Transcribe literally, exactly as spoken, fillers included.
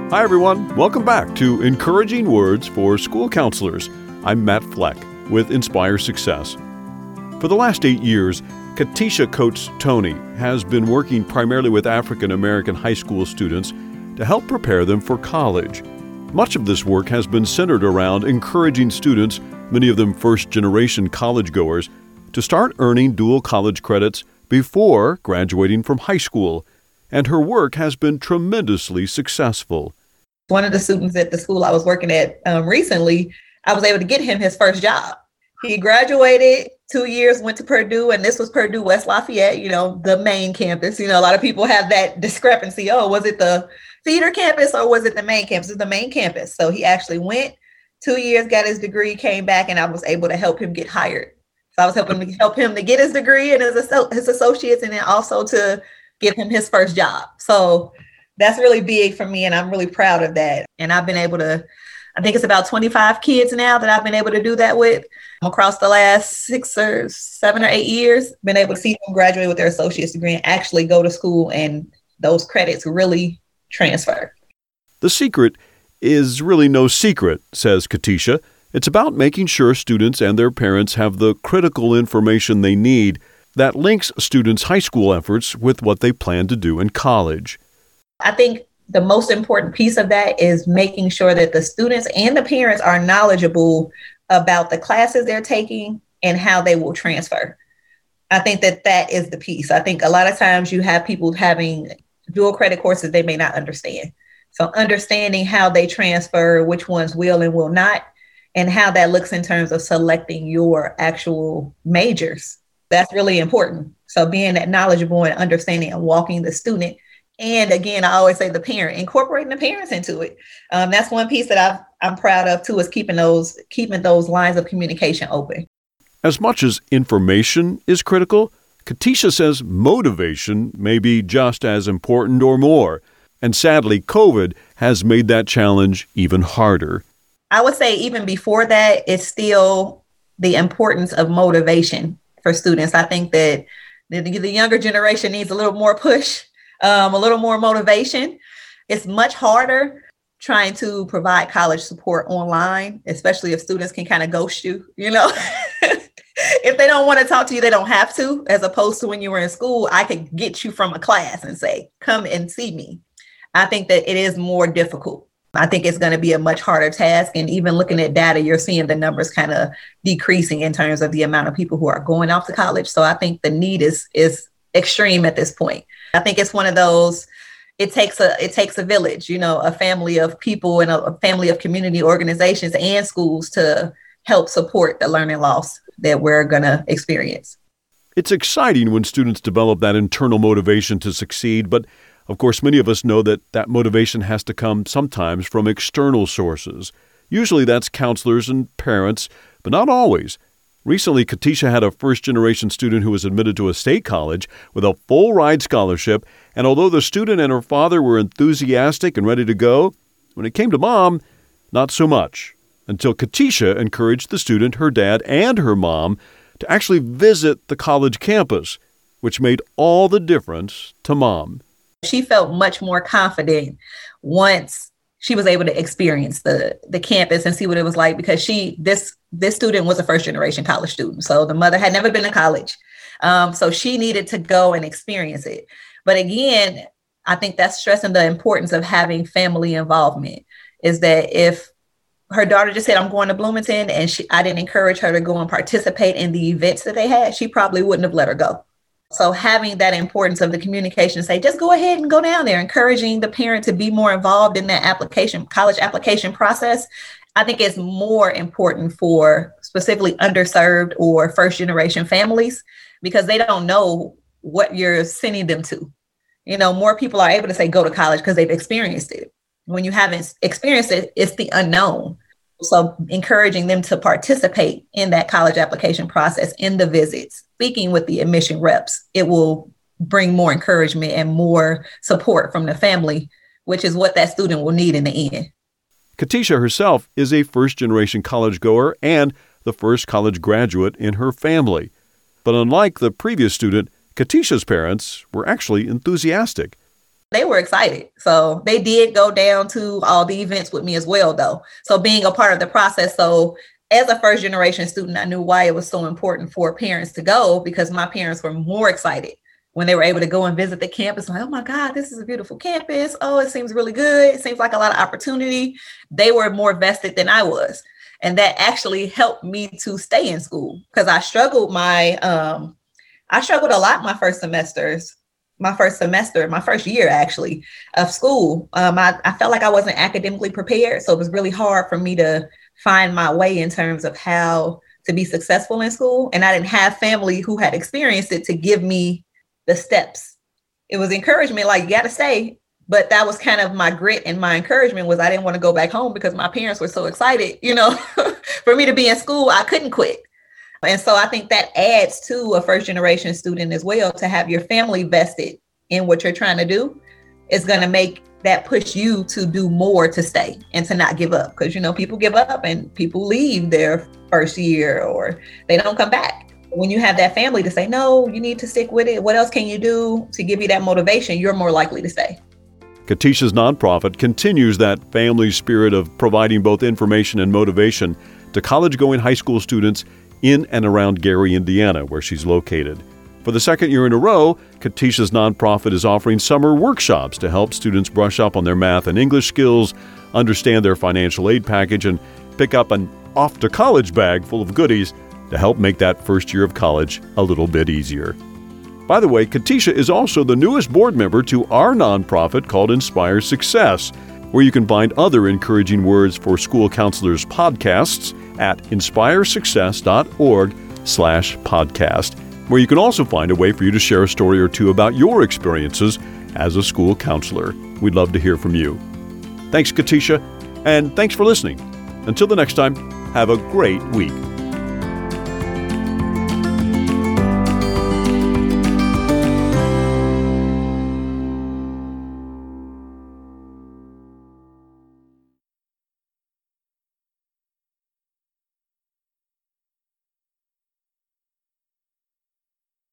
Hi, everyone. Welcome back to Encouraging Words for School Counselors. I'm Matt Fleck with Inspire Success. For the last eight years, Katisha Coates Tony has been working primarily with African American high school students to help prepare them for college. Much of this work has been centered around encouraging students, many of them first-generation college-goers, to start earning dual college credits before graduating from high school. And her work has been tremendously successful. One of the students at the school I was working at um, recently, I was able to get him his first job. He graduated two years, went to Purdue, and this was Purdue West Lafayette, you know, the main campus. You know, a lot of people have that discrepancy. Oh, was it the feeder campus or was it the main campus? It's the main campus. So he actually went two years, got his degree, came back, and I was able to help him get hired. So I was helping to help him to get his degree and his, his associates, and then also to give him his first job. So that's really big for me, and I'm really proud of that. And I've been able to, I think it's about twenty-five kids now that I've been able to do that with across the last six or seven or eight years, been able to see them graduate with their associate's degree and actually go to school, and those credits really transfer. The secret is really no secret, says Katisha. It's about making sure students and their parents have the critical information they need that links students' high school efforts with what they plan to do in college. I think the most important piece of that is making sure that the students and the parents are knowledgeable about the classes they're taking and how they will transfer. I think that that is the piece. I think a lot of times you have people having dual credit courses they may not understand. So understanding how they transfer, which ones will and will not, and how that looks in terms of selecting your actual majors. That's really important. So being that knowledgeable and understanding and walking the student. And again, I always say the parent, incorporating the parents into it. Um, that's one piece that I've, I'm proud of too, is keeping those keeping those lines of communication open. As much as information is critical, Katisha says motivation may be just as important or more. And sadly, COVID has made that challenge even harder. I would say even before that, it's still the importance of motivation for students. I think that the, the younger generation needs a little more push. Um, a little more motivation. It's much harder trying to provide college support online, especially if students can kind of ghost you, you know. If they don't want to talk to you, they don't have to, as opposed to when you were in school, I could get you from a class and say, come and see me. I think that it is more difficult. I think it's going to be a much harder task. And even looking at data, you're seeing the numbers kind of decreasing in terms of the amount of people who are going off to college. So I think the need is is extreme at this point. I think it's one of those, it takes a it takes a village, you know, a family of people and a, a family of community organizations and schools to help support the learning loss that we're going to experience. It's exciting when students develop that internal motivation to succeed, but of course, many of us know that that motivation has to come sometimes from external sources. Usually that's counselors and parents, but not always. Recently, Katisha had a first-generation student who was admitted to a state college with a full-ride scholarship, and although the student and her father were enthusiastic and ready to go, when it came to mom, not so much, until Katisha encouraged the student, her dad, and her mom to actually visit the college campus, which made all the difference to mom. She felt much more confident once she was able to experience the, the campus and see what it was like, because she this this student was a first generation college student. So the mother had never been to college. Um, so she needed to go and experience it. But again, I think that's stressing the importance of having family involvement, is that if her daughter just said, I'm going to Bloomington, and she, I didn't encourage her to go and participate in the events that they had, she probably wouldn't have let her go. So having that importance of the communication, say, just go ahead and go down there, encouraging the parent to be more involved in that application, college application process, I think is more important for specifically underserved or first generation families, because they don't know what you're sending them to. You know, more people are able to say, go to college because they've experienced it. When you haven't experienced it, it's the unknown. So encouraging them to participate in that college application process, in the visits, speaking with the admission reps, it will bring more encouragement and more support from the family, which is what that student will need in the end. Katisha herself is a first-generation college goer and the first college graduate in her family. But unlike the previous student, Katisha's parents were actually enthusiastic. They were excited. So they did go down to all the events with me as well, though. So being a part of the process. So as a first generation student, I knew why it was so important for parents to go, because my parents were more excited when they were able to go and visit the campus. Like, oh my God, this is a beautiful campus. Oh, it seems really good. It seems like a lot of opportunity. They were more vested than I was. And that actually helped me to stay in school, because I struggled my, um, I struggled a lot my first semesters, my first semester, my first year actually of school. Um, I, I felt like I wasn't academically prepared. So it was really hard for me to find my way in terms of how to be successful in school. And I didn't have family who had experienced it to give me the steps. It was encouragement, like, you got to stay. But that was kind of my grit, and my encouragement was I didn't want to go back home because my parents were so excited, you know, for me to be in school. I couldn't quit. And so I think that adds to a first generation student as well, to have your family vested in what you're trying to do is going to make that push you to do more, to stay and to not give up. Because, you know, people give up and people leave their first year or they don't come back. When you have that family to say, no, you need to stick with it. What else can you do to give you that motivation? You're more likely to stay. Katisha's nonprofit continues that family spirit of providing both information and motivation to college-going high school students in and around Gary, Indiana, where she's located. For the second year in a row, Katisha's nonprofit is offering summer workshops to help students brush up on their math and English skills, understand their financial aid package, and pick up an off-to-college bag full of goodies to help make that first year of college a little bit easier. By the way, Katisha is also the newest board member to our nonprofit called Inspire Success, where you can find other encouraging words for school counselors podcasts at inspiresuccess.org slash podcast, where you can also find a way for you to share a story or two about your experiences as a school counselor. We'd love to hear from you. Thanks, Katisha, and thanks for listening. Until the next time, have a great week.